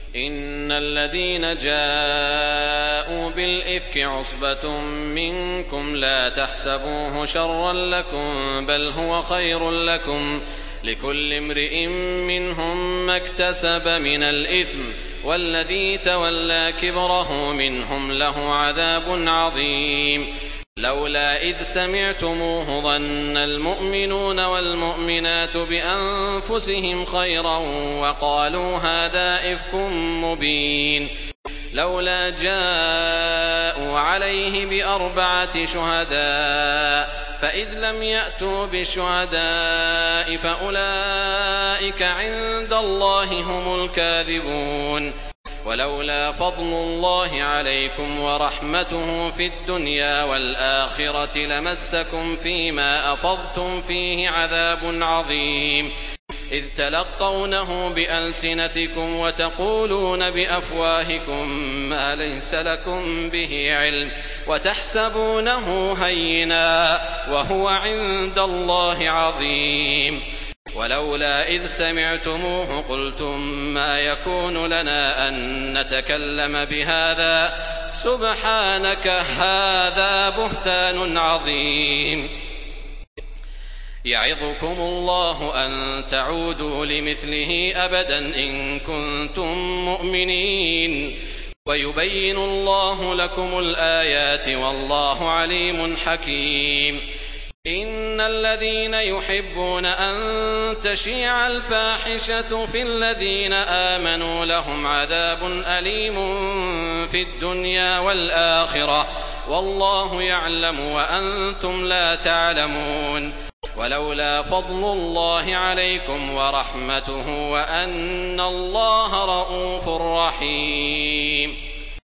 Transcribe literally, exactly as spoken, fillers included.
إن الذين جاءوا بالإفك عصبة منكم لا تحسبوه شرا لكم بل هو خير لكم لكل امرئ منهم ما اكتسب من الإثم والذي تولى كبره منهم له عذاب عظيم. لولا إذ سمعتموه ظن المؤمنون والمؤمنات بأنفسهم خيرا وقالوا هذا إفك مبين. لولا جاءوا عليه بأربعة شهداء فإذ لم يأتوا بالشهداء فأولئك عند الله هم الكاذبون. ولولا فضل الله عليكم ورحمته في الدنيا والآخرة لمسكم فيما أفضتم فيه عذاب عظيم إذ تلقونه بألسنتكم وتقولون بأفواهكم ما ليس لكم به علم وتحسبونه هينا وهو عند الله عظيم. ولولا إذ سمعتموه قلتم ما يكون لنا أن نتكلم بهذا سبحانك هذا بهتان عظيم. يعظكم الله أن تعودوا لمثله أبدا إن كنتم مؤمنين ويبين الله لكم الآيات والله عليم حكيم. إن الذين يحبون أن تشيع الفاحشة في الذين آمنوا لهم عذاب أليم في الدنيا والآخرة والله يعلم وأنتم لا تعلمون. ولولا فضل الله عليكم ورحمته وأن الله رءوف رحيم.